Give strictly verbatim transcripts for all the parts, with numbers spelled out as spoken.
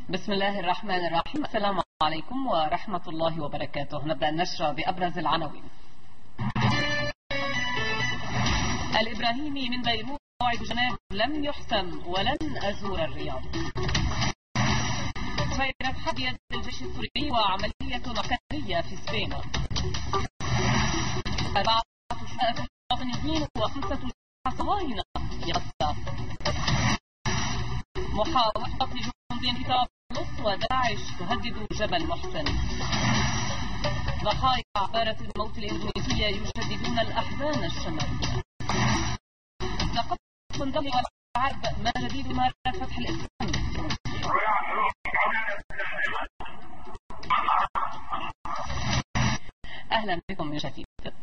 بسم الله الرحمن الرحيم. السلام عليكم ورحمة الله وبركاته. نبدأ النشرة بأبرز العناوين. الإبراهيمي من بيروت: موعد جنيف لم يحسم ولن أزور الرياض. صفيرة حد يد الجيش السوري وعملية عسكرية في سبين. أربعة شهداء فلسطينيين وخمسة صهاينة في غزة. محاولة قتل جندي في طرابلس وداعش تهدد جبل محسن. ضحايا عبارة الموت الإندونيسية يجددون الأحزان الشمالية. لقد الدولة والعرب: ما جديد ما فتح الإسلام. أهلا بكم من جديد.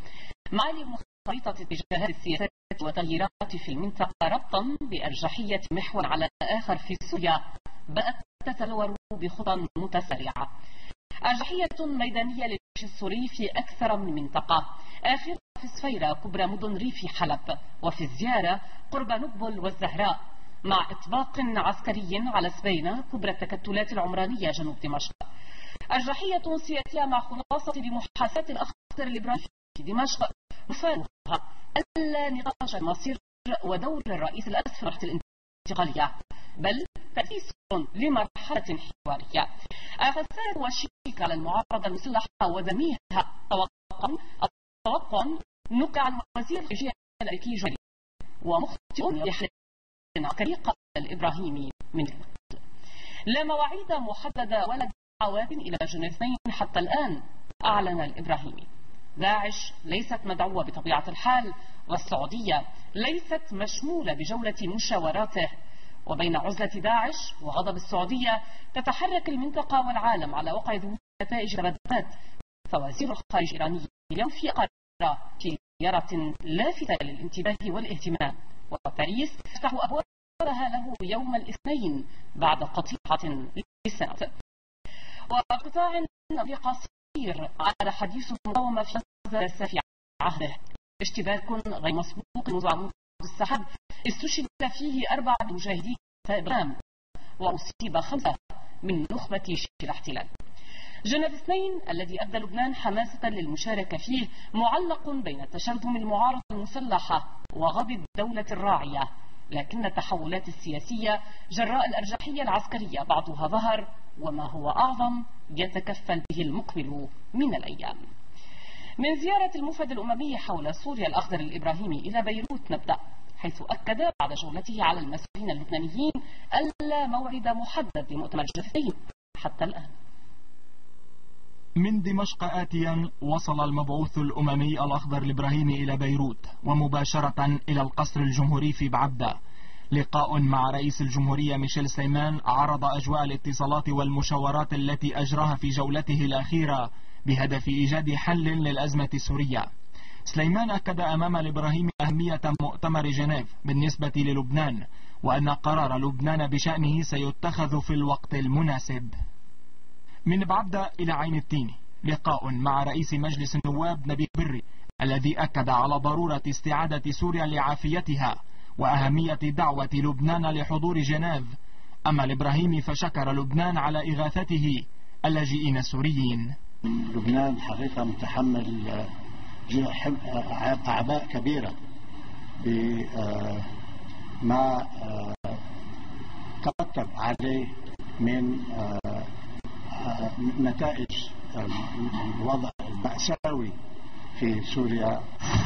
معالم خريطة اتجاهات السياسات وتغييرات في المنطقة ربطا بأرجحية محور على آخر في سوريا بدأت تتلور بخطى متسارعة. أرجحية ميدانية للجيش السوري في أكثر من منطقة، آخر في صفيرة كبرى مدن ريف حلب، وفي الزيارة قرب نقبل والزهراء، مع إطباق عسكري على سبينة كبرى التكتلات العمرانية جنوب دمشق. أرجحية سياسية مع خلاصة بمحاساة الأخضر الإبراهيمي في دمشق مفادها ألا نقاش المصير ودور الرئيس الأسفل تحت الانتقالية، بل تأسيس لمرحلة حوارية. الخسائر والشيك على المعارضة المسلحة وذميها توقع توقع نقع عن وزير الخارجية الأمريكي جاري ومخطئ يحرق عسكري قال الإبراهيمي من لا مواعيد محددة ولا دعوات إلى جنيف حتى الآن. أعلن الإبراهيمي: داعش ليست مدعوة بطبيعة الحال، والسعودية ليست مشمولة بجولة مشاوراته. وبين عزلة داعش وغضب السعودية تتحرك المنطقة والعالم على وقع نتائج تبادلات. فوزير الخارجية الإيراني اليوم في قرار في زيارة لافتة للانتباه والاهتمام، وباريس تفتح أبوابها له يوم الاثنين بعد قطيعة لسنة. وقطاع قصير على حديث المقاومة في غزة في عهده. اشتباك غير مسبوق منذ عمود السحاب استشهد فيه أربعة مجاهدين إبرام وأصيب خمسة من نخبة شبه الاحتلال. جنيف اثنين الذي أبدى لبنان حماسة للمشاركة فيه معلق بين تشرذم المعارضة المسلحة وغضب الدولة الراعية، لكن التحولات السياسية جراء الأرجحية العسكرية بعضها ظهر، وما هو أعظم يتكفل به المقبل من الأيام. من زيارة المفد الأممي حول سوريا الأخضر الإبراهيمي إلى بيروت نبدأ، حيث أكد بعد جولته على المسؤولين اللبنانيين ألا موعد محدد لمؤتمر جنيف حتى الآن. من دمشق آتيا، وصل المبعوث الأممي الأخضر الإبراهيمي إلى بيروت ومباشرة إلى القصر الجمهوري في بعبدة. لقاء مع رئيس الجمهورية ميشيل سليمان عرض أجواء الاتصالات والمشاورات التي أجراها في جولته الأخيرة بهدف إيجاد حل للأزمة السورية. سليمان أكد أمام الإبراهيمي أهمية مؤتمر جنيف بالنسبة للبنان، وأن قرار لبنان بشأنه سيتخذ في الوقت المناسب. من بعبدة إلى عين التين، لقاء مع رئيس مجلس النواب نبيه بري الذي أكد على ضرورة استعادة سوريا لعافيتها وأهمية دعوة لبنان لحضور جنيف. أما الإبراهيمي فشكر لبنان على إغاثته اللاجئين السوريين. لبنان حقيقة متحمل أعباء كبيرة بما ترتب عليه من نتائج الوضع المأساوي في سوريا.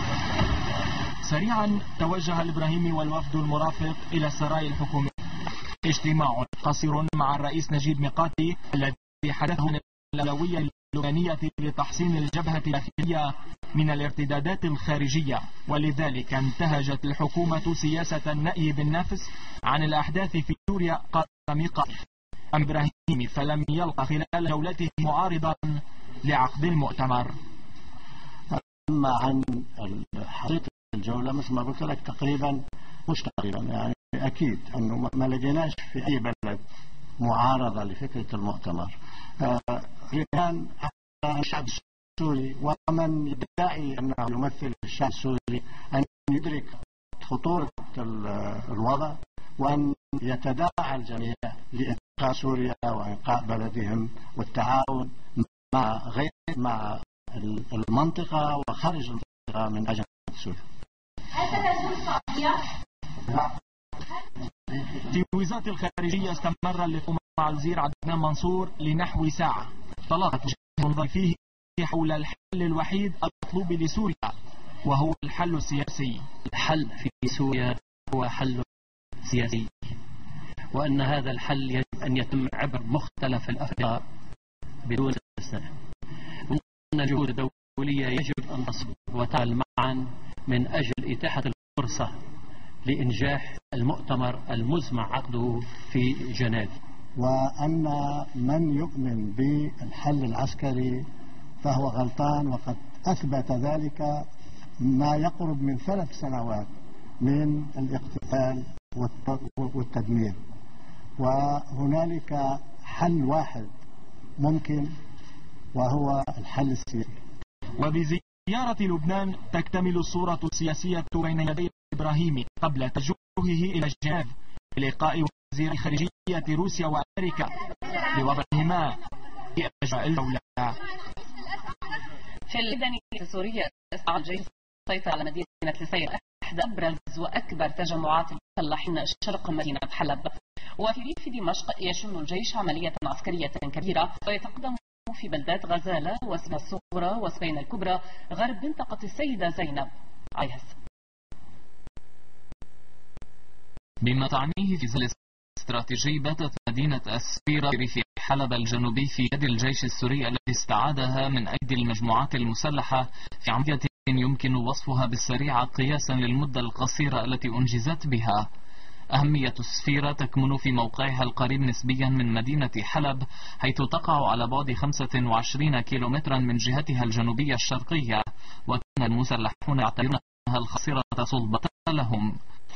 سريعا توجه الإبراهيمي والوفد المرافق إلى السراي الحكومي. اجتماع قصير مع الرئيس نجيب ميقاتي الذي حدث عن الأولوية اللبنانية لتحصين الجبهة الداخلية من الارتدادات الخارجية، ولذلك انتهجت الحكومة سياسة النأي بالنفس عن الأحداث في سوريا. قال ميقاتي: إبراهيمي فلم يلقى خلال جولته معارضا لعقد المؤتمر. أما عن حقيقة الجولة مثل ما قلت لك تقريبا مش تقريبا يعني أكيد أنه ما لقيناش في أي بلد معارضة لفكرة المؤتمر. رهان على الشعب السوري ومن يدعي أنه يمثل الشعب السوري أن يدرك خطورة الوضع وأن يتداعى الجميع إنقاذ سوريا وإنقاذ بلدهم والتعاون مع غير مع المنطقة وخارج المنطقة من أجل سوريا. في وزارة الخارجية استمر اللقاء مع الوزير عدنان منصور لنحو ساعة. طلبت وجهة فيه حول الحل الوحيد المطلوب لسوريا وهو الحل السياسي. الحل في سوريا هو حل سياسي، وأن هذا الحل يجب أن يتم عبر مختلف الأفكار بدون استثناء، وأن الجهود الدولية يجب أن تصب وتعمل معا من أجل إتاحة الفرصة لإنجاح المؤتمر المزمع عقده في جنيف. وأن من يؤمن بالحل العسكري فهو غلطان، وقد أثبت ذلك ما يقرب من ثلاث سنوات من الاقتتال والتدمير. وهنالك حل واحد ممكن وهو الحل السياسي. وبزيارة لبنان تكتمل الصورة السياسية بين يدي إبراهيمي قبل توجهه إلى جنيف للقاء وزير الخارجية روسيا وأمريكا لوضعهما في أجواء الجولة. في الميدانية السورية استطاع الجيش السيطرة على مدينة السير، إحدى أبرز وأكبر تجمعات المسلحين شرق مدينة حلب. وفي ريف دمشق يشن الجيش عملية عسكرية كبيرة ويتقدم في بلدات غزالة وسبينة الصغرى وسبينة الكبرى غرب منطقة السيدة زينب عليها السلام. بما تعنيه في زل استراتيجي باتت مدينة السفيرة في حلب الجنوبي في يد الجيش السوري الذي استعادها من أيدي المجموعات المسلحة في عملية يمكن وصفها بالسريعة قياسا للمدة القصيرة التي أنجزت بها. أهمية السفيرة تكمن في موقعها القريب نسبيا من مدينة حلب، حيث تقع على بعد خمسة وعشرين كيلومترا من جهتها الجنوبية الشرقية، وكان المسلحون يعتبرونها الخصيرة صلبة لهم.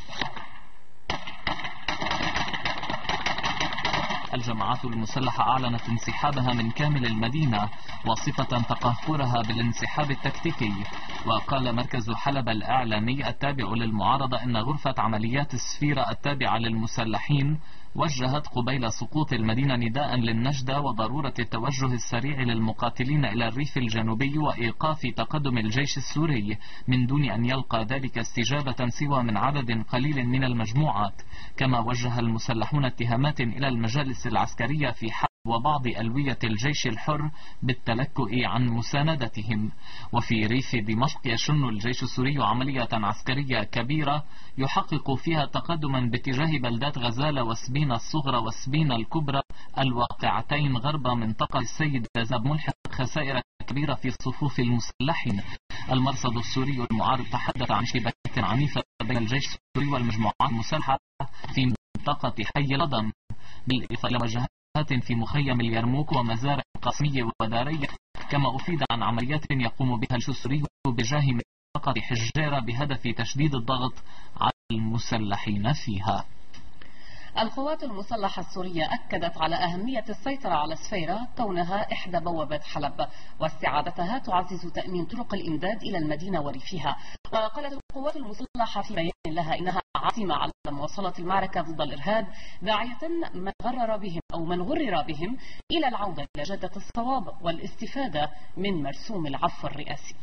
الجماعات المسلحة أعلنت انسحابها من كامل المدينة وصفة تقهقرها بالانسحاب التكتيكي. وقال مركز حلب الإعلامي التابع للمعارضة إن غرفة عمليات السفيرة التابعة للمسلحين وجهت قبيل سقوط المدينة نداء للنجدة وضرورة التوجه السريع للمقاتلين إلى الريف الجنوبي وإيقاف تقدم الجيش السوري من دون أن يلقى ذلك استجابة سوى من عدد قليل من المجموعات. كما وجه المسلحون اتهامات إلى المجالس العسكرية في حلب وبعض ألوية الجيش الحر بالتلكؤ عن مساندتهم. وفي ريف دمشق يشن الجيش السوري عملية عسكرية كبيرة يحقق فيها تقدما باتجاه بلدات غزالة وسبينة الصغرى وسبينة الكبرى الواقعتين غرب منطقة السيد زاب، ملحق خسائر كبيرة في صفوف المسلحين. المرصد السوري المعارض تحدث عن شبكة عنيفة بين الجيش السوري والمجموعات المسلحة في منطقة حي لضم، بالإضافة إلى وجهات في مخيم اليرموك ومزارع قسمية ودارية. كما أفيد عن عمليات يقوم بها الجيش السوري بجاه منطقة حجيرة بهدف تشديد الضغط على المسلحين فيها. القوات المسلحة السورية أكدت على أهمية السيطرة على سفيرة كونها إحدى بوابات حلب، واستعادتها تعزز تأمين طرق الإمداد إلى المدينة وريفها. وقالت القوات المسلحة في بيان لها إنها عازمة على مواصلة المعركة ضد الإرهاب، داعية من غرر بهم أو من غرر بهم إلى العودة إلى جادة الصواب والاستفادة من مرسوم العفو الرئاسي.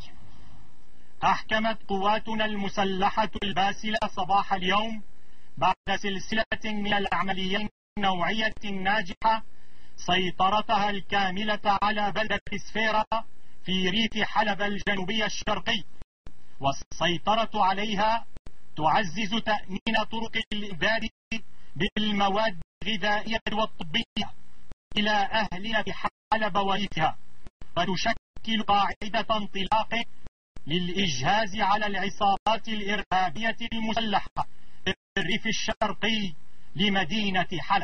أحكمت قواتنا المسلحة الباسلة صباح اليوم بعد سلسلة من العمليات النوعية الناجحة سيطرتها الكاملة على بلدة سفيرة في ريف حلب الجنوبي الشرقي. والسيطرة عليها تعزز تأمين طرق الإمداد بالمواد الغذائية والطبية إلى أهلنا في حلب وريفها، وتشكل قاعدة انطلاق للإجهاز على العصابات الإرهابية المسلحة في الريف الشرقي لمدينة حلب.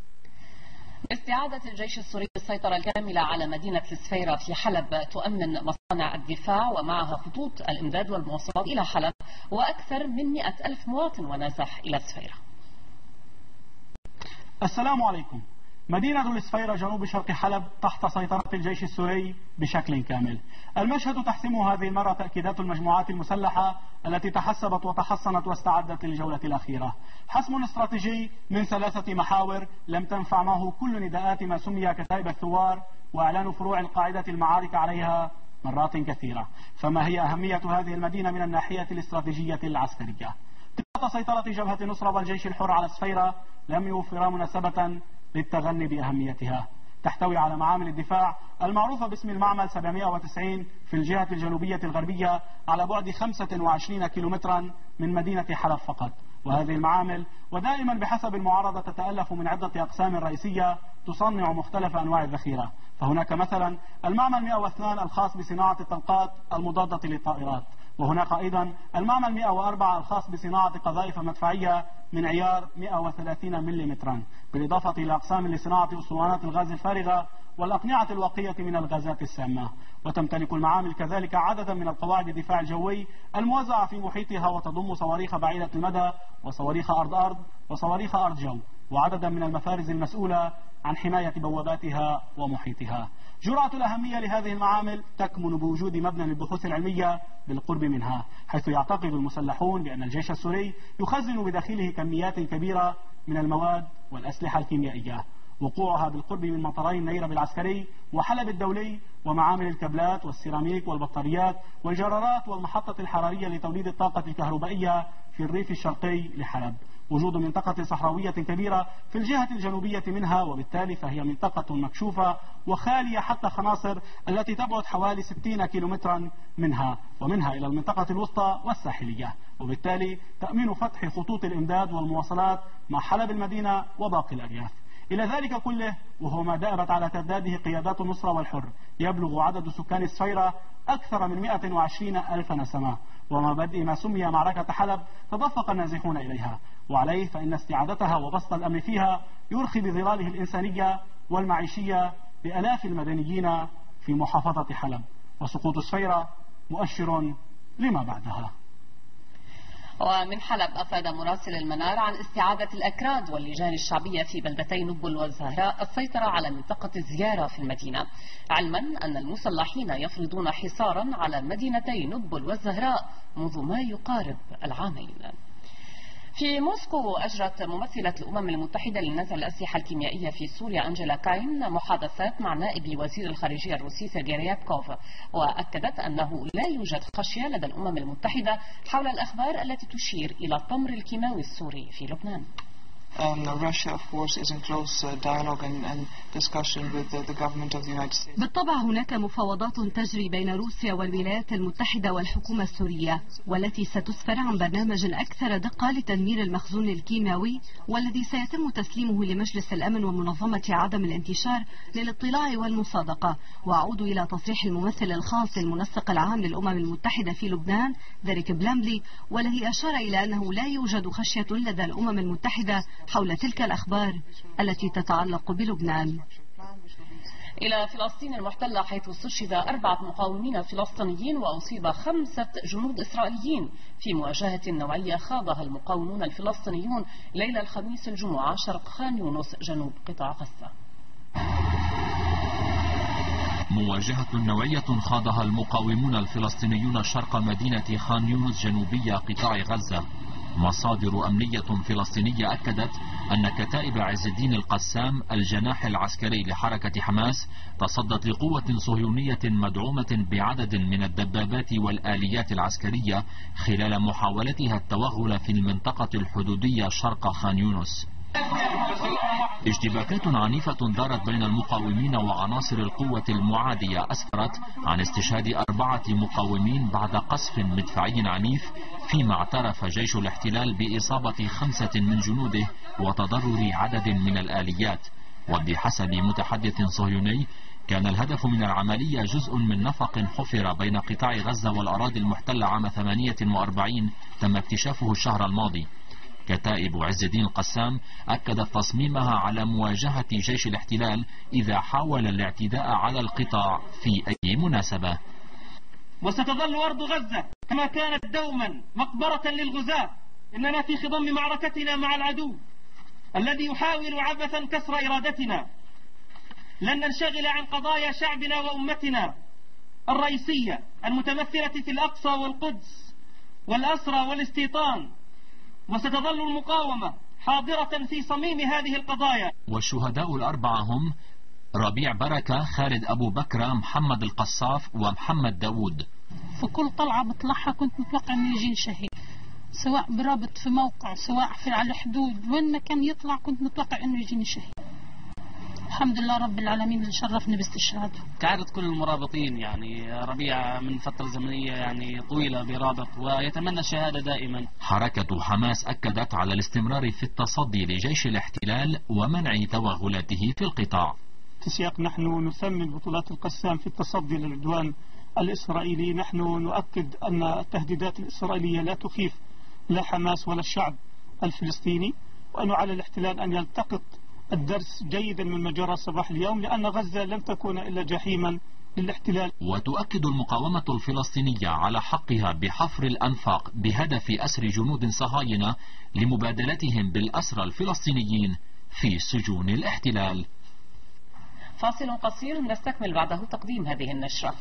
استعادة الجيش السوري السيطرة الكاملة على مدينة السفيرة في حلب تؤمن مصانع الدفاع ومعها خطوط الإمداد والمواصلات إلى حلب، وأكثر من مئة ألف مواطن ونازح إلى السفيرة. السلام عليكم. مدينة الإسفيرة جنوب شرق حلب تحت سيطرة الجيش السوري بشكل كامل. المشهد تحسم هذه المرة تأكيدات المجموعات المسلحة التي تحسبت وتحصنت واستعدت للجولة الأخيرة. حسم استراتيجي من ثلاثة محاور لم تنفع معه كل نداءات ما سمي كتائب الثوار وإعلان فروع القاعدة المعارك عليها مرات كثيرة. فما هي أهمية هذه المدينة من الناحية الاستراتيجية العسكرية؟ تحت سيطرة جبهة النصرة والجيش الحر على السفيرة لم يوفر مناسبة للتغني بأهميتها. تحتوي على معامل الدفاع المعروفة باسم المعمل سبعمائة وتسعين في الجهة الجنوبية الغربية على بعد خمسة وعشرين كيلومترا من مدينة حلب فقط. وهذه المعامل ودائما بحسب المعارضة تتألف من عدة أقسام رئيسية تصنع مختلف أنواع الذخيرة. فهناك مثلا المعمل مئة واثنين الخاص بصناعة الطلقات المضادة للطائرات، وهناك أيضا المعمل مئة وأربعة الخاص بصناعة قذائف مدفعية من عيار مئة وثلاثين ملم، بالإضافة إلى أقسام لصناعة أسطوانات الغاز الفارغة والأقنعة الوقية من الغازات السامة. وتمتلك المعامل كذلك عددا من القواعد الدفاع الجوي الموزعة في محيطها، وتضم صواريخ بعيدة المدى وصواريخ أرض أرض وصواريخ أرض جو، وعددا من المفارز المسؤولة عن حماية بواباتها ومحيطها. جرعة الأهمية لهذه المعامل تكمن بوجود مبنى للبحوث العلمية بالقرب منها، حيث يعتقد المسلحون بأن الجيش السوري يخزن بداخله كميات كبيرة من المواد والأسلحة الكيميائية. وقوعها بالقرب من مطاري النيرب العسكري وحلب الدولي ومعامل الكابلات والسيراميك والبطاريات والجرارات والمحطة الحرارية لتوليد الطاقة الكهربائية في الريف الشرقي لحلب. وجود منطقة صحراوية كبيرة في الجهة الجنوبية منها، وبالتالي فهي منطقة مكشوفة وخالية حتى خناصر التي تبعد حوالي ستين كيلومترا منها، ومنها إلى المنطقة الوسطى والساحلية، وبالتالي تأمين فتح خطوط الإمداد والمواصلات مع حلب المدينة وباقي الأرياف. إلى ذلك كله، وهو ما دأبت على ترداده قيادات النصرة والحر، يبلغ عدد سكان السفيرة أكثر من مئة وعشرين ألف نسمة، وما بدء ما سمي معركة حلب تدفق النازحون إليها، وعليه فإن استعادتها وبسط الأمن فيها يرخي بظلاله الإنسانية والمعيشية بآلاف المدنيين في محافظة حلب. وسقوط السفيرة مؤشر لما بعدها. ومن حلب أفاد مراسل المنار عن استعادة الأكراد واللجان الشعبية في بلدتي نبل والزهراء السيطرة على منطقة الزيارة في المدينة، علما أن المسلحين يفرضون حصارا على مدينتي نبل والزهراء منذ ما يقارب العامين. في موسكو أجرت ممثلة الأمم المتحدة لنزع الأسلحة الكيميائية في سوريا أنجيلا كاين محادثات مع نائب وزير الخارجية الروسي سيرجي ريابكوف، وأكدت أنه لا يوجد خشية لدى الأمم المتحدة حول الأخبار التي تشير إلى التمر الكيماوي السوري في لبنان. And Russia, of course, is in close uh, dialogue and, and discussion with uh, the government of the United States. بالطبع هناك مفاوضات تجري بين روسيا والولايات المتحدة والحكومة السورية، والتي ستسفر عن برنامج أكثر دقة لتدمير المخزون الكيماوي، والذي سيتم تسليمه لمجلس الأمن ومنظمة عدم الانتشار للاطلاع والمصادقة. وأعود إلى تصريح الممثل الخاص للمنسق العام للأمم المتحدة في لبنان ديريك بلاملي، والذي أشار إلى أنه لا يوجد خشية لدى الأمم المتحدة حول تلك الأخبار التي تتعلق بلبنان. إلى فلسطين المحتلة، حيث استشهد أربعة مقاومين فلسطينيين وأصيب خمسة جنود إسرائيليين في مواجهة نوعية خاضها المقاومون الفلسطينيون ليلة الخميس الجمعة شرق خان يونس جنوب قطاع غزة. مواجهة نوعية خاضها المقاومون الفلسطينيون شرق مدينة خان يونس جنوبية قطاع غزة. مصادر أمنية فلسطينية أكدت أن كتائب عز الدين القسام الجناح العسكري لحركة حماس تصدت لقوة صهيونية مدعومة بعدد من الدبابات والآليات العسكرية خلال محاولتها التوغل في المنطقة الحدودية شرق خان يونس. اشتباكات عنيفة دارت بين المقاومين وعناصر القوة المعادية أسفرت عن استشهاد أربعة مقاومين بعد قصف مدفعي عنيف، فيما اعترف جيش الاحتلال بإصابة خمسة من جنوده وتضرر عدد من الآليات. وبحسب متحدث صهيوني، كان الهدف من العملية جزء من نفق حفر بين قطاع غزة والأراضي المحتلة عام ثمانية وأربعين تم اكتشافه الشهر الماضي. كتائب عز الدين القسام أكدت تصميمها على مواجهة جيش الاحتلال إذا حاول الاعتداء على القطاع في أي مناسبة. وستظل أرض غزة كما كانت دوما مقبرة للغزاة. إننا في خضم معركتنا مع العدو الذي يحاول عبثا كسر إرادتنا لن ننشغل عن قضايا شعبنا وأمتنا الرئيسية المتمثلة في الأقصى والقدس والأسرى والاستيطان، وستظل المقاومة حاضرة في صميم هذه القضايا. والشهداء الأربعة هم ربيع بركة، خالد أبو بكر، محمد القصاف، ومحمد داود. في كل طلعة بطلعها كنت متوقع أنه يجيني شهيد، سواء برابط في موقع سواء في على الحدود، وين ما كان يطلع كنت متوقع أنه يجيني شهيد. الحمد لله رب العالمين اللي شرفني باستشهاده. كعادة كل المرابطين يعني ربيع من فترة زمنية يعني طويلة برابط ويتمنى الشهادة دائما. حركة حماس أكدت على الاستمرار في التصدي لجيش الاحتلال ومنع توغلاته في القطاع. في سياق نحن نثمن بطولات القسام في التصدي للعدوان الإسرائيلي، نحن نؤكد أن التهديدات الإسرائيلية لا تخيف لا حماس ولا الشعب الفلسطيني، وأنه على الاحتلال أن يلتقط الدرس جيدا من ما جرى صباح اليوم، لأن غزة لم تكن إلا جحيما للاحتلال. وتؤكد المقاومة الفلسطينية على حقها بحفر الأنفاق بهدف أسر جنود صهاينة لمبادلتهم بالأسرى الفلسطينيين في سجون الاحتلال. فاصل قصير نستكمل بعده تقديم هذه النشرة.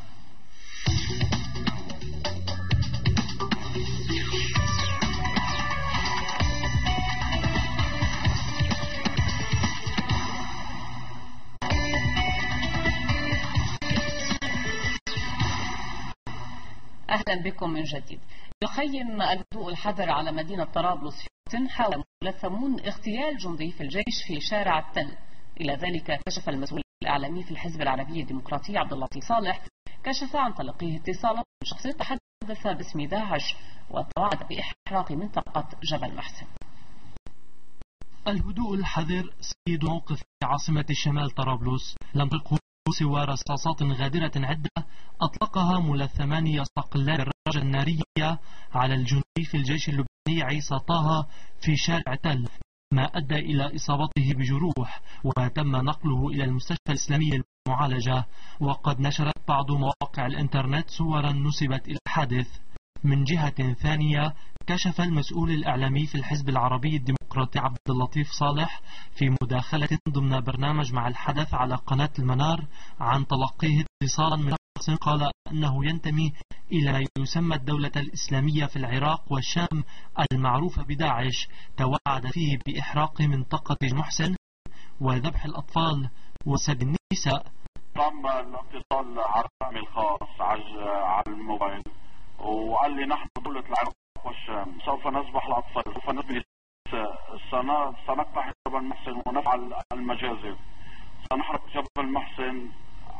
أهلا بكم من جديد. يخيم الهدوء الحذر على مدينة طرابلس في حاول ملثمون اغتيال جندي في الجيش في شارع التل. إلى ذلك كشف المسؤول الإعلامي في الحزب العربي الديمقراطي عبد اللطيف صالح كشف عن تلقيه اتصالا من شخص تحدث باسم داعش وتوعد بإحراق منطقة جبل محسن. الهدوء الحذر سيد موقف في عاصمة الشمال طرابلس لم تلقه سوى رصاصات غادرة عدة أطلقها ملثمان يستقلان الدراجة النارية على الجندي في الجيش اللبناني عيسى طه في شارع تل، ما أدى إلى إصابته بجروح وتم نقله إلى المستشفى الإسلامي للمعالجة. وقد نشرت بعض مواقع الإنترنت صورا نسبت إلى الحادث. من جهة ثانية كشف المسؤول الإعلامي في الحزب العربي الديمقراطي عبد اللطيف صالح في مداخلة ضمن برنامج مع الحدث على قناة المنار عن تلقيه اتصالا من شخص قال أنه ينتمي إلى ما يسمى الدولة الإسلامية في العراق والشام المعروفة بداعش، توعد فيه بإحراق منطقة محسن وذبح الأطفال وسب النساء. تم الاتصال على الرقم الخاص على الموبايل وقال لي نحن دولة العراق والشام سوف نذبح الأطفال، سوف نذبح سنقتحم جبل محسن ونفعل المجازر، سنحرق جبل محسن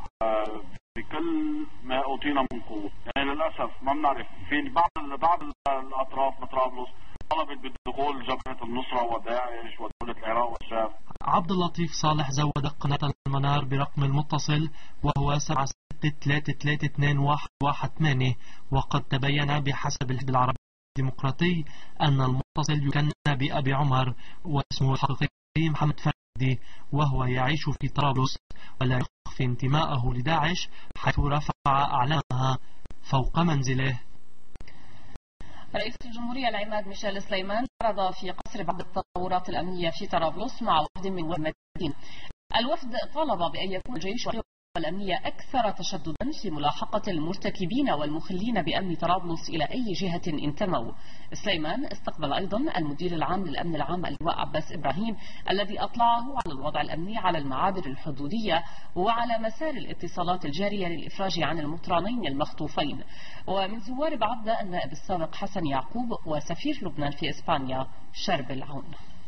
بكل ما أوتينا من قوة. يعني للأسف ما بنعرف في بعض بعض الأطراف بطرابلس طلبت بدخول جبهة النصرة وداعش ودولة العراق والشام. عبد اللطيف صالح زود قناة المنار برقم المتصل وهو سبعة ستة ثلاثة ثلاثة اثنين واحد واحد ثمانية، وقد تبين بحسب الحزب العربي الديمقراطي أن المتصل يكنى بأبي عمر واسمه الحقيقي محمد فردي، وهو يعيش في طرابلس ولا يخفي انتماءه لداعش حيث رفع أعلامها فوق منزله. رئيس الجمهورية العماد ميشيل سليمان عرض في قصر بعض التطورات الأمنية في طرابلس مع وفد من المدينة. الوفد طالب بأن يكون الجيش والأمنية أكثر تشددا في ملاحقة المرتكبين والمخلين بأمن طرابلس إلى أي جهة انتموا. سليمان استقبل أيضا المدير العام للأمن العام اللواء عباس إبراهيم الذي أطلعه على الوضع الأمني على المعابر الحدودية وعلى مسار الاتصالات الجارية للإفراج عن المطرانين المخطوفين. ومن زوار بعبدة النائب السابق حسن يعقوب وسفير لبنان في إسبانيا شرب العون.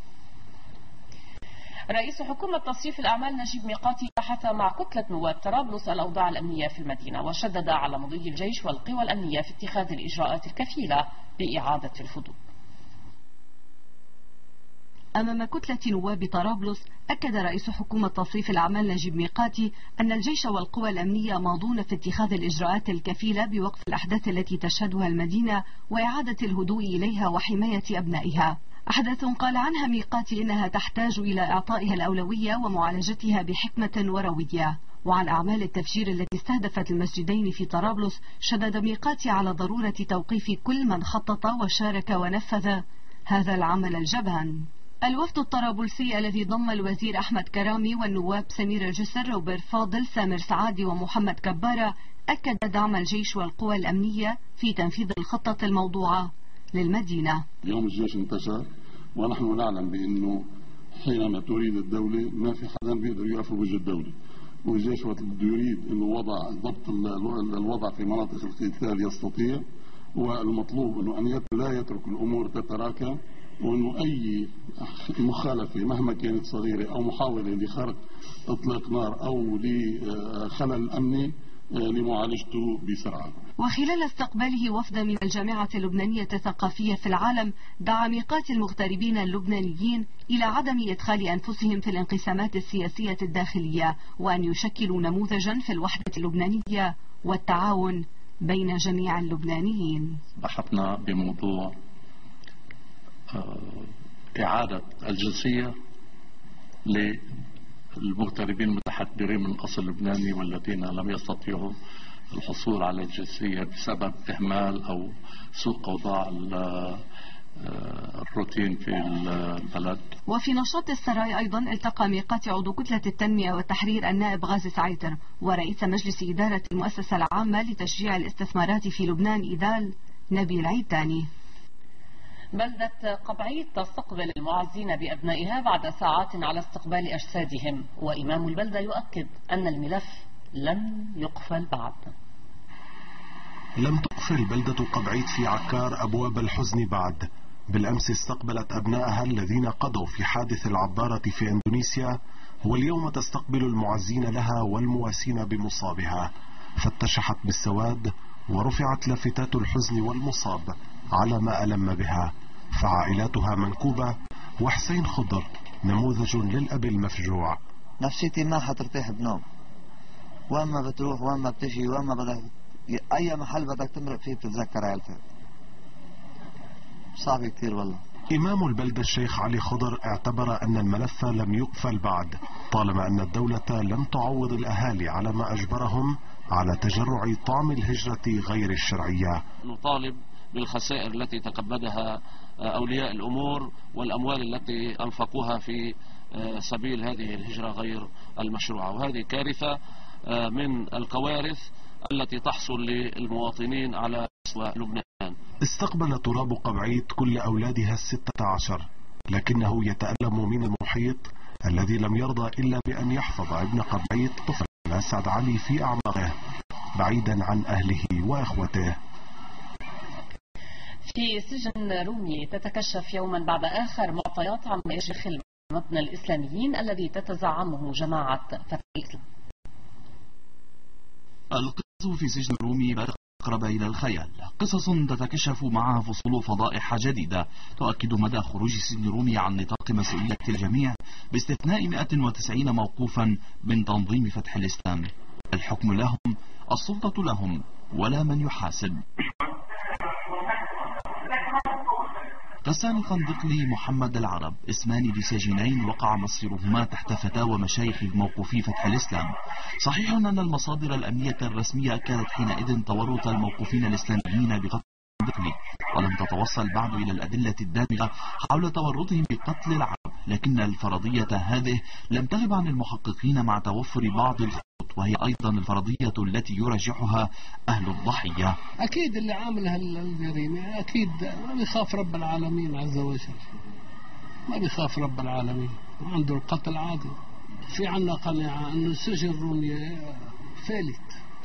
رئيس حكومة تصريف الأعمال نجيب ميقاتي بحث مع كتلة نواب طرابلس الأوضاع الأمنية في المدينة وشدد على مضي الجيش والقوى الأمنية في اتخاذ الإجراءات الكفيلة بإعادة الهدوء. أمام كتلة نواب طرابلس أكد رئيس حكومة تصريف الأعمال نجيب ميقاتي أن الجيش والقوى الأمنية ماضون في اتخاذ الإجراءات الكفيلة بوقف الأحداث التي تشهدها المدينة وإعادة الهدوء إليها وحماية أبنائها. أحداث قال عنها ميقاتي إنها تحتاج إلى إعطائها الأولوية ومعالجتها بحكمة وروية. وعن أعمال التفجير التي استهدفت المسجدين في طرابلس شدد ميقاتي على ضرورة توقيف كل من خطط وشارك ونفذ هذا العمل الجبان. الوفد الطرابلسي الذي ضم الوزير أحمد كرامي والنواب سمير الجسر، روبر فاضل، سامر سعادي ومحمد كبارة أكد دعم الجيش والقوى الأمنية في تنفيذ الخطة الموضوعة للمدينة. اليوم الجيش انتشر، ونحن نعلم بأنه حينما تريد الدولة ما في حدا بيقدر يقف بوجه الدولة، والجيش وقت بده يريد انه وضع ضبط الوضع في مناطق القتال يستطيع، والمطلوب انه ان لا يترك الامور تتراكم، وانه اي مخالفه مهما كانت صغيره او محاوله لخرق اطلاق نار او لخلل امني لمعالجته بسرعه. وخلال استقباله وفدا من الجامعة اللبنانية الثقافية في العالم، دعا ميقات المغتربين اللبنانيين إلى عدم إدخال أنفسهم في الانقسامات السياسية الداخلية، وأن يشكلوا نموذجا في الوحدة اللبنانية والتعاون بين جميع اللبنانيين. بحثنا بموضوع إعادة الجنسية للمغتربين المتحضرين من أصل لبناني والذين لم يستطيعوا الحصول على الجنسية بسبب إهمال أو سوء أوضاع الروتين في البلد. وفي نشاط السراي أيضا التقى ميقات عضو كتلة التنمية والتحرير النائب غازي سعيتر ورئيس مجلس إدارة المؤسسة العامة لتشجيع الاستثمارات في لبنان إذال نبيل عيتاني. بلدة قبعيد تستقبل المعزين بأبنائها بعد ساعات على استقبال أجسادهم، وإمام البلدة يؤكد أن الملف لم يقفل بعد. لم تقفل بلدة قبعيد في عكار أبواب الحزن بعد. بالأمس استقبلت أبنائها الذين قضوا في حادث العبارة في إندونيسيا، واليوم تستقبل المعزين لها والمواسين بمصابها، فاتشحت بالسواد ورفعت لافتات الحزن والمصاب على ما ألم بها، فعائلاتها منكوبة، وحسين خضر نموذج للأب المفجوع. نفسيتي ما حترتاح بنوم، وين ما بتروح وين ما بتجي وين ما بدك أي محل بدك تمرق فيه بتتذكر عائلتك. صعب كتير والله. إمام البلدة الشيخ علي خضر اعتبر أن الملف لم يقفل بعد، طالما أن الدولة لم تعوض الأهالي على ما أجبرهم على تجرع طعم الهجرة غير الشرعية. نطالب بالخسائر التي تكبدها أولياء الأمور والأموال التي أنفقوها في سبيل هذه الهجرة غير المشروعة، وهذه كارثة من الكوارث التي تحصل للمواطنين على مستوى لبنان. استقبل تراب قبعيد كل أولادها الستة عشر، لكنه يتألم من المحيط الذي لم يرضى إلا بأن يحفظ ابن قبعيد طفل أسعد علي في أعماقه بعيدا عن أهله وأخوته. في سجن رومي تتكشف يوما بعد آخر معطيات عن مشيخ المبنى الإسلاميين الذي تتزعمه جماعة فتح الإسلام. القصص في سجن رومي بات أقرب إلى الخيال، قصص تتكشف معها فصول فضائح جديدة تؤكد مدى خروج سجن رومي عن نطاق مسؤولية الجميع باستثناء مئة وتسعين موقوفا من تنظيم فتح الإسلام. الحكم لهم، السلطة لهم، ولا من يحاسب. غسان القندقلي محمد العرب اسمان لسجينين وقع مصيرهما تحت فتاوى مشايخ موقوفي فتح الإسلام. صحيح أن المصادر الأمنية الرسمية كانت حينئذ تورط الموقوفين الإسلاميين بقتل القندقلي، ولم تتوصل بعد إلى الأدلة الدامغة حول تورطهم بقتل العرب، لكن الفرضية هذه لم تغب عن المحققين مع توفر بعض الخطوط، وهي أيضا الفرضية التي يرجحها أهل الضحية. أكيد اللي عامل هالجريمة أكيد ما بيخاف رب العالمين عز وجل، ما بيخاف رب العالمين، عنده القتل عادي. في عنا قناعة أنه سجن رومية فالت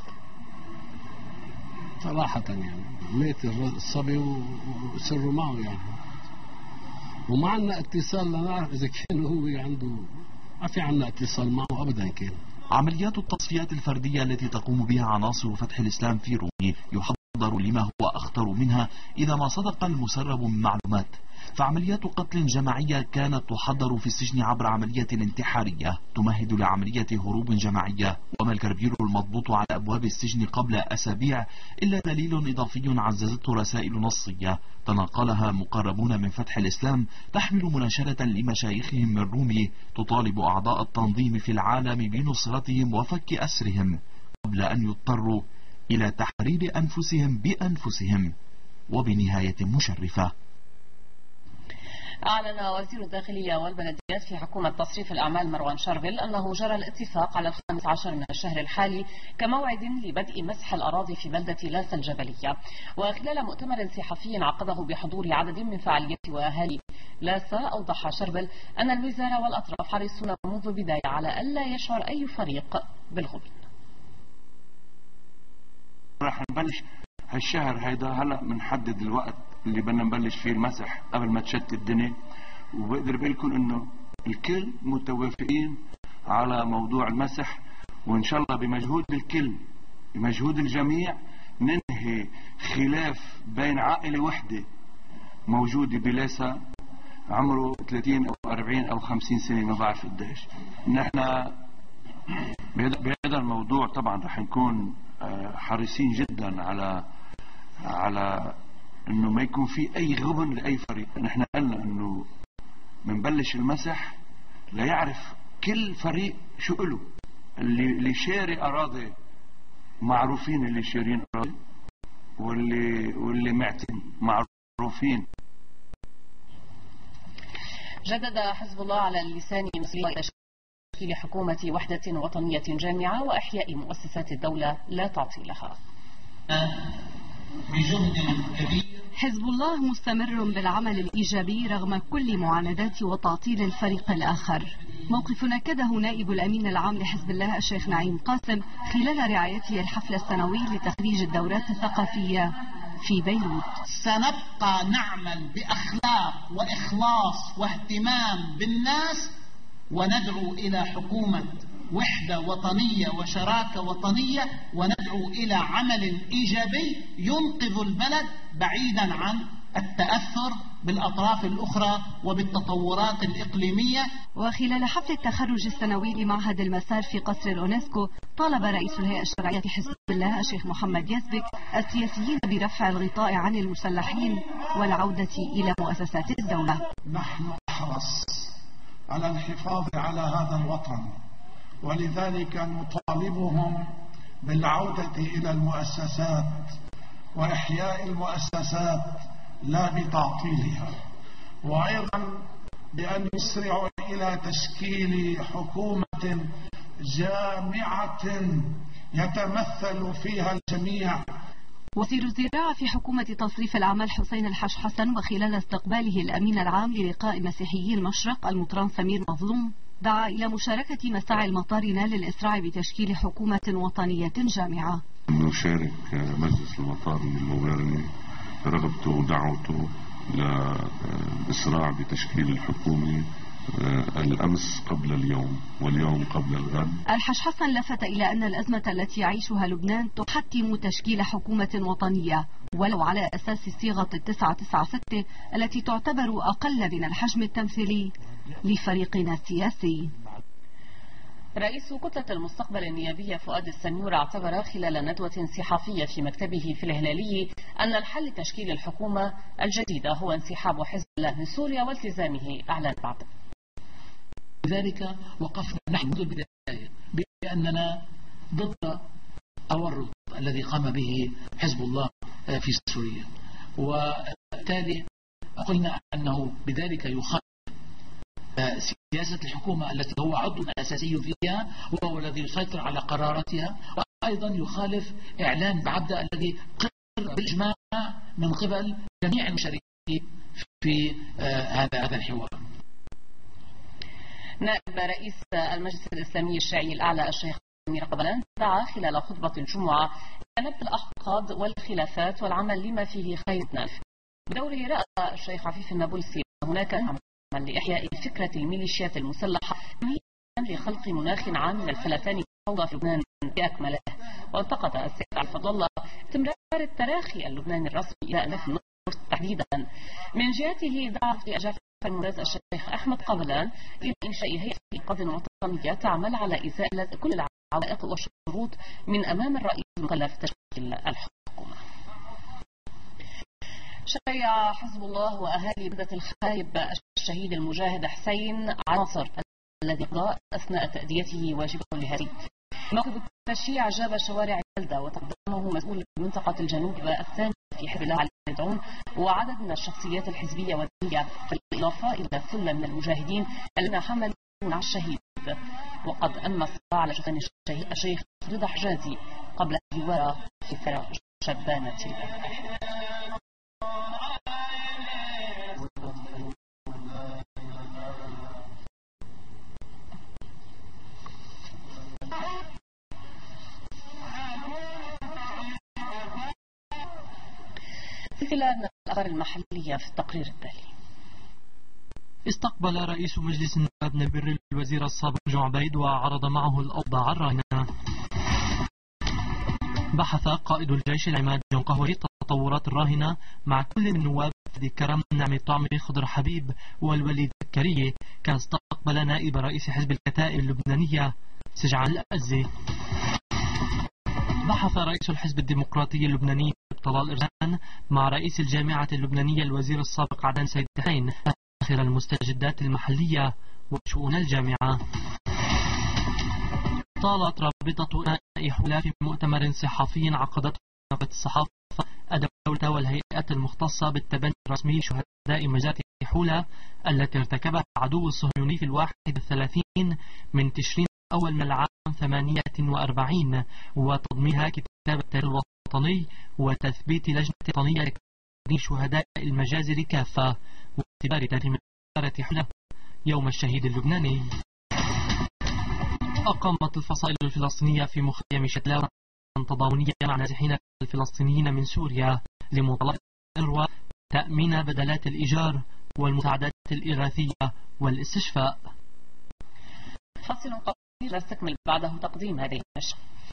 صراحة، يعني مات الصبي وسروا معه يعني، وما عنا اتصال لنعرف إذا كان هو عنده، ما في عنا اتصال معه أبدا. كان عمليات التصفيات الفردية التي تقوم بها عناصر فتح الإسلام في رومي يحضر لما هو أخطر منها إذا ما صدق المسرب من معلومات، فعمليات قتل جماعية كانت تحضر في السجن عبر عملية انتحارية تمهد لعملية هروب جماعية، وما الكربير المضبوط على أبواب السجن قبل أسابيع إلا دليل إضافي عززته رسائل نصية تناقلها مقربون من فتح الإسلام تحمل مناشدة لمشايخهم من رومي تطالب أعضاء التنظيم في العالم بنصرتهم وفك أسرهم قبل أن يضطروا إلى تحرير أنفسهم بأنفسهم وبنهاية مشرفة. أعلن وزير الداخلية والبلديات في حكومة تصريف الأعمال مروان شربل أنه جرى الاتفاق على الخامس عشر من الشهر الحالي كموعد لبدء مسح الأراضي في بلدة لاسا الجبلية. وخلال مؤتمر صحفي عقده بحضور عدد من فعاليات وأهالي لاسا، أوضح شربل أن الوزارة والأطراف حريصون منذ البداية على ألا يشعر أي فريق بالغبن. راح نبلش هالشهر هيدا، هلا بنحدد الوقت اللي بدنا نبلش فيه المسح قبل ما تشتت الدنيا، وبقدر بقول لكم انه الكل متوافقين على موضوع المسح، وان شاء الله بمجهود الكل بمجهود الجميع ننهي خلاف بين عائلة وحدة موجودة بلاسا عمره ثلاثين او أربعين او خمسين سنة، ما بعرف قديش. نحن بهذا الموضوع طبعا رح نكون حريصين جدا على على انه ما يكون في اي غبن لاي فريق. نحن قلنا انه بنبلش المسح ليعرف كل فريق شو له. اللي اللي شاري اراضي معروفين، اللي شارين اراضي، واللي واللي معتن معروفين. جدد حزب الله على اللسان مسؤولية تشكيل حكومة وحدة وطنية جامعة وإحياء مؤسسات الدولة لا تعطيلها. بجهد كبير حزب الله مستمر بالعمل الإيجابي رغم كل معاندات وتعطيل الفريق الآخر. موقف نكده نائب الأمين العام لحزب الله الشيخ نعيم قاسم خلال رعايته الحفل السنوي لتخريج الدورات الثقافية في بيروت. سنبقى نعمل بأخلاق وإخلاص واهتمام بالناس، وندعو إلى حكومة وحدة وطنية وشراكة وطنية، وندعو إلى عمل إيجابي ينقذ البلد بعيدا عن التأثر بالأطراف الأخرى وبالتطورات الإقليمية. وخلال حفل التخرج السنوي لمعهد المسار في قصر الأونسكو، طالب رئيس الهيئة الشرعية في حزب الله الشيخ محمد يزبك السياسيين برفع الغطاء عن المسلحين والعودة إلى مؤسسات الدولة. نحن نحرص على الحفاظ على هذا الوطن، ولذلك نطالبهم بالعودة إلى المؤسسات وإحياء المؤسسات لا بتعطيلها، وأيضا بأن يسرعوا إلى تشكيل حكومة جامعة يتمثل فيها الجميع. وزير الزراعة في حكومة تصريف الأعمال حسين الحاج حسن، وخلال استقباله الأمين العام للقاء مسيحيي المشرق المطران سمير مظلوم، دعا إلى مشاركة مساعي المطارنة للإسراع بتشكيل حكومة وطنية جامعة. نشارك مجلس المطارنة المغارنة رغبته ودعوته للإسراع بتشكيل الحكومة الأمس قبل اليوم واليوم قبل الغد. الحاج حسن لفت إلى أن الأزمة التي يعيشها لبنان تحتم تشكيل حكومة وطنية ولو على أساس صيغة التسعة تسعة ستة التي تعتبر أقل من الحجم التمثيلي لفريقنا السياسي. رئيس كتلة المستقبل النيابية فؤاد السنيور اعتبر خلال ندوة صحفية في مكتبه في الهلالي أن الحل لتشكيل الحكومة الجديدة هو انسحاب حزب الله من سوريا والتزامه أعلن بعد. لذلك وقفنا نحن منذ البداية بأننا ضد التورط الذي قام به حزب الله في سوريا، وبالتالي قلنا أنه بذلك يخالف سياسة الحكومة التي هو عضو أساسي فيها وهو الذي يسيطر على قراراتها، وأيضا يخالف إعلان بعبدة الذي قرر بالإجماع من قبل جميع المشاركين في هذا هذا الحوار. نائب رئيس المجلس الإسلامي الشيعي الأعلى الشيخ أمير قبلان دعا خلال خطبة الجمعة إلى نبذ الأحقاد والخلافات والعمل لما فيه خير الناس. بدوره رأى الشيخ عفيف النابلسي هناك عمل لإحياء فكرة الميليشيات المسلحة لخلق مناخ عام من الفلتان والفوضى في لبنان بأكمله. وانتقد السيد علي فضل الله استمرار التراخي اللبناني الرسمي إلى ألف النصر تحديدا. من جهته دعا في أجافة الممتاز الشيخ أحمد قبلان إلى إنشاء هيئة إنقاذ وطنية تعمل على إزالة كل العوائق والشروط من أمام الرئيس المكلف تشكيل الحكومة. شيع حزب الله وأهالي بلدة الخايب الشهيد المجاهد حسين عناصر الذي قضى أثناء تأديته واجبه الهاري موكب التشييع جاب شوارع البلدة وتقدمه مسؤول منطقة الجنوب الثاني في حزب الله علي يدعون وعدد من الشخصيات الحزبية والدينية بالإضافة إلى ثلة من المجاهدين الذين حملوا على الشهيد. وقد أنمى الصراع على جثمان الشيخ رضا حجازي قبل جواره في ثرى شبانة الأذى. من الأخبار المحلية في التقرير التالي. استقبل رئيس مجلس النواب نبيل الوزير السابق جو عبيد وعرض معه الأوضاع الراهنة. بحث قائد الجيش العماد جون قهوي التطورات الراهنة مع كل من النواب فدي كرم نعمي طعمي خضر حبيب والوليد الكرية. كان استقبل نائب رئيس حزب الكتائب اللبنانية سجعان الأزي. بحث رئيس الحزب الديمقراطي اللبناني طلال إرزان مع رئيس الجامعة اللبنانية الوزير السابق عدن سيد حسين آخر المستجدات المحلية وشؤون الجامعة. طالت رابطة أبناء حولة في مؤتمر صحفي عقدته نقابة الصحافة الدولة والهيئات المختصة بالتبني الرسمي شهداء مجازر حولة التي ارتكبها العدو الصهيوني في الواحد والثلاثين من تشرين أول من العام ثمانية وأربعين وتضمينها كتاب التاريخ الوطني وتثبيت لجنة وطنية لتقديم شهداء المجازر كافة واعتبار تاريخ مجزرة حولة يوم الشهيد اللبناني. أقامت الفصائل الفلسطينية في مخيم شتلاوة تضامنية مع نازحين الفلسطينيين من سوريا لمطالبة الإرواء تأمين بدلات الإيجار والمساعدات الإغاثية والاستشفاء. فصل قصير نستكمل بعده تقديم هذه النشرة.